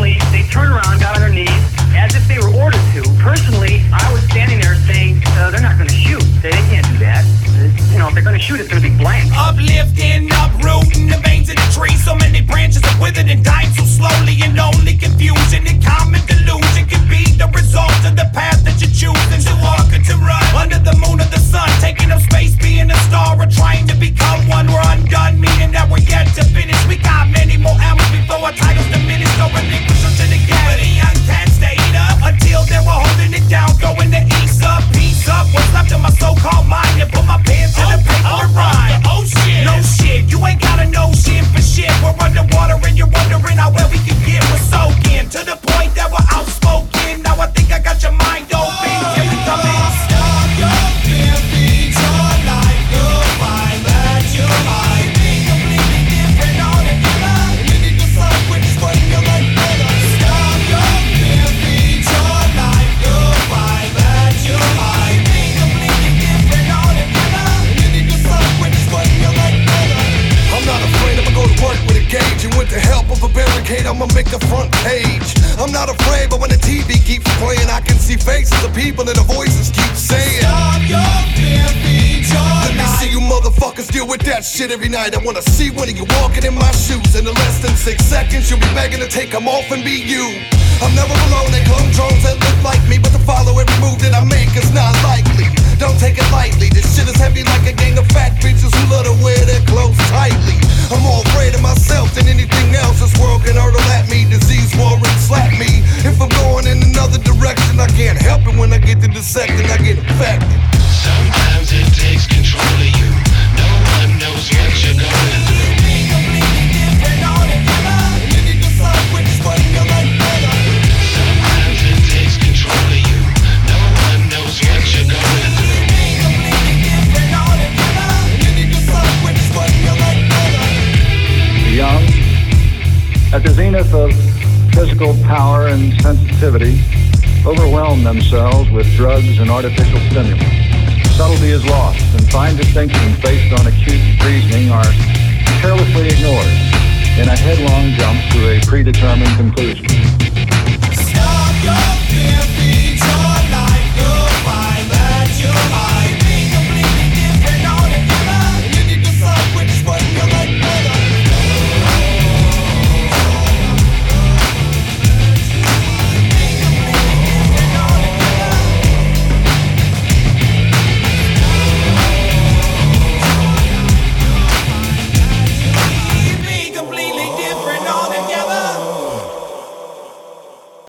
police, they turned around, got on their knees, as if they were ordered to. Personally, I was standing there saying, they're not going to shoot. They can't do that. You know, if they're going to shoot, it's going to be blank. Uplifting, uprooting the veins of the tree. So many branches are withered and dying so slowly, and only confusion and common delusion can be the result of the path that you're choosing to walk or to run. Under the moon or the sun, taking up space, being a star, or trying to become one. We're undone, meaning that we're yet to finish. We got many more hours before our titles diminish. So relinquish them to the gap. But the young cats stayed up until they were holding it down, going to ease up, peace up. What's left of my so-called mind, and put my pen to the paper and rhyme. Oh shit, no shit, you ain't gotta know shit for shit. We're underwater and you're wondering how well we can get. We're soaking to the point that we're outspoken. Now I think I got your mind open. Here we come in. Stop your fear, feed your life. You'll find that you might be completely different altogether. You need to fuck with this one, you're like better. Stop your fear, feed your life. You'll find that you might be completely different altogether. You need to fuck with this one, you're like better. I'm not afraid, I'ma go to work with a gauge, and with the help of a barricade, I'ma make the front page. I'm not afraid, but when the TV keeps playing, I can see faces of people and the voices keep saying, stop your fear, feed your let me see you motherfuckers deal with that shit every night. I wanna see one of you walking in my shoes, and in less than 6 seconds, you'll be begging to take them off and be you. I'm never alone, they clone drones that look like me, but to follow every move that I make is not likely. Don't take it lightly, this shit is heavy like a gang of fat bitches who love to wear their clothes tightly. I'm more afraid of myself than anything else. This world can hurtle at me, disease war and slap me. If I'm going in another direction, I can't help it. When I get to the second, I get infected. Sometimes it takes control of you. No one knows what you're going through. Sometimes it takes control of you. No one knows what you're going through. The young, at the zenith of physical power and sensitivity, overwhelm themselves with drugs and artificial stimulants. Subtlety is lost, and fine distinctions based on acute reasoning are carelessly ignored in a headlong jump to a predetermined conclusion.